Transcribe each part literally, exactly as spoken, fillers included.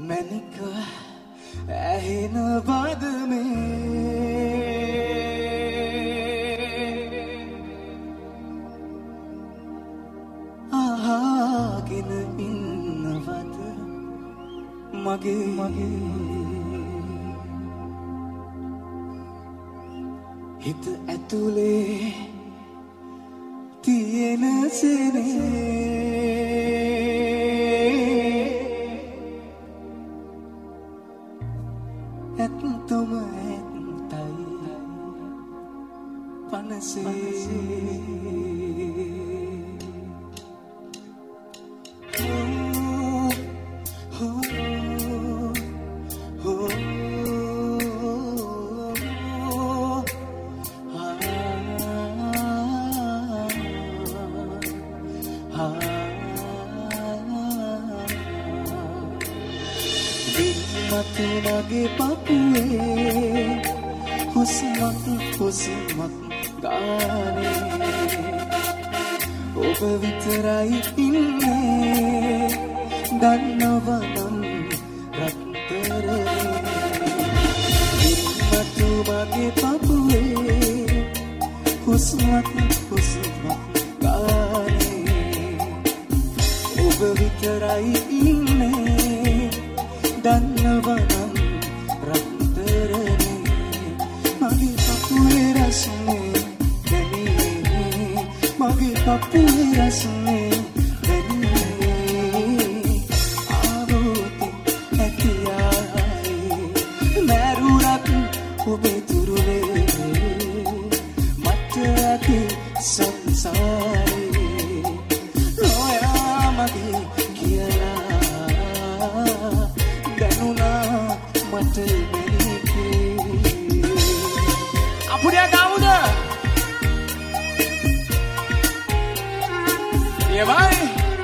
මැනික ඇහෙන බදමේ ආගෙන ඉන්නවද මගේ මගේ හිත ඇතුලේ තියෙන සෙනේ ඇත්තම ඇත්තයි පනසේ මගේ පපුවේ හුස්මක් හුස්මක් ගානේ ඔබ විතරයි ඉන්නේ දන්නවනම් රත්තරනේ මතු මගේ පපුවේ හුස්මක් හුස්මක් ගානේ ඔබ විතරයි ඉන්නේ දන්නවනම් රත්තරනේ මගේ පපුවේ රසනේ දැනේ මගේ පපුවේ රසනේ දැනේ ආවෝති ඇතියායි මරුණත් ඔබේ තුරුලේ මට ඇති සංසාරේ ඔයා මගේ කියලා මට මෙනිකේ අපුඩියා ගාමුද එවයි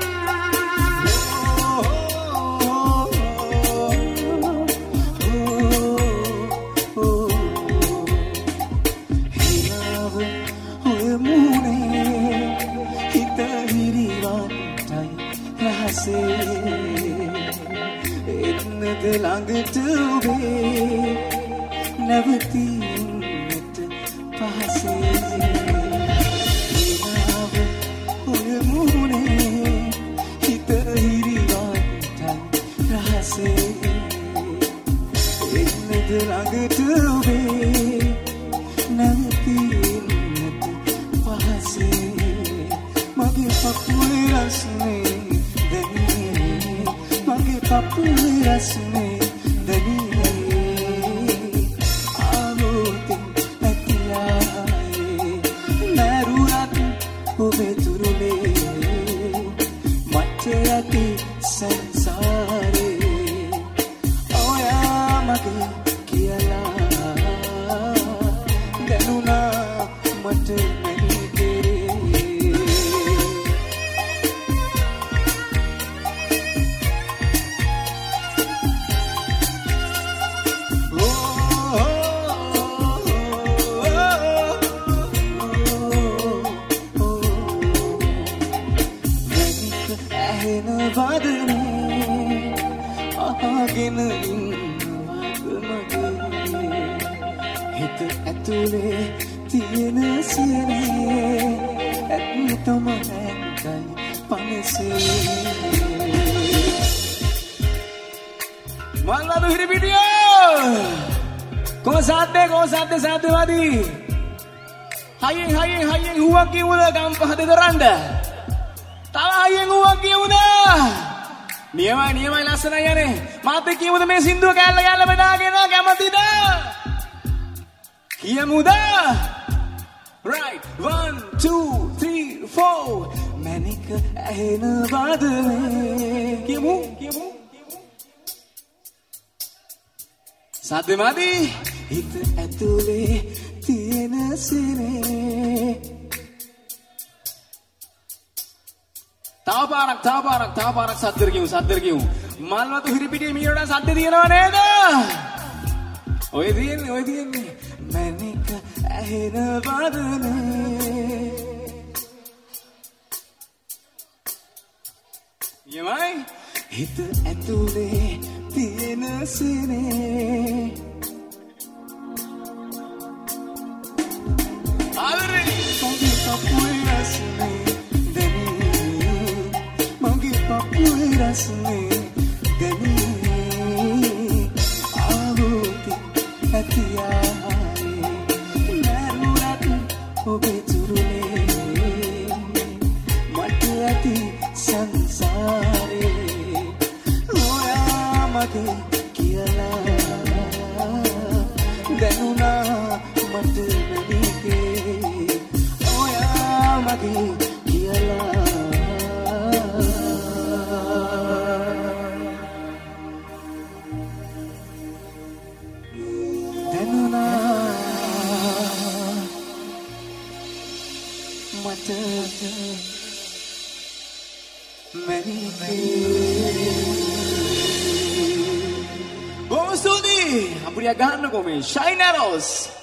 හිනාව ඔය මුනේ හිත හිරිවන්ටයි රහසේ එන්නද ළඟට ඔබේ නැවතින්නට පහසේ හිනාව ඔය මුනේ හිත හිරිවන්ටයි රහසේ එන්නද ළඟට ඔබේ නැවතින්නට පහසේ මගේ පපුවේ රසනේ දැනේ මගේ පපුවේ රසනේ දැනේ ආලෝකෙන් ඇතියායේ මරුණත් ඔබේ තුරුලේ මට ඇති සංසාරේ ඔයා මගේ කියලා දැනුණා මට ආගෙන ඉන්නවද මගේ හිත ඇතුලේ තියෙන සෙනේ ඇත්තම ඇත්තයි පනසේ මල්ලාදු හිරිපිටියෝ කොසාද්දේ කොසාද්දේ සාද්දේවාදී හයියෙන් හයියෙන් හයියෙන් හුවක් කියමුද ගම් පහද දරන්න තව හයියෙන් හුවක් කියමුද නියමයි නියමයි ලස්සනයි යන්නේ මාත් එක්ක කියමුද මේ සින්දුව කැල්ල කැල්ල බෙදාගෙන කැමතිද කියමුද right one two three four මැනික ඇහෙන බදමේ කියමු කියමු සද්දෙමදි හිත ඇතුලේ තියෙන සෙනේ තාපාරක් තාපාරක් තාපාරක් සද්දර කියමු සද්දර කියමු මල්වතු හිරිපිටියේ මීරට සද්ද තියෙනව නේද ඔය තියෙන්නේ ඔය තියෙන්නේ මැනික ඇහෙන බදනේ යමයි හිත ඇතුලේ තියෙන සිනේ ආදරේ මගේ පපුවේ රසනේ දැනේ මගේ පපුවේ රසනේ දැනේ ආවෝති ඇතියානේ නරුණත් ඔබේ තුරුනේ මට ඇති සංසාරේ ඔයා මගේ කියලා දැනුණා මට නැතිකේ ඔයා මගේ කියලා දැනුණා මට Vamos tutti! Apriamo con me, Shine Arrows!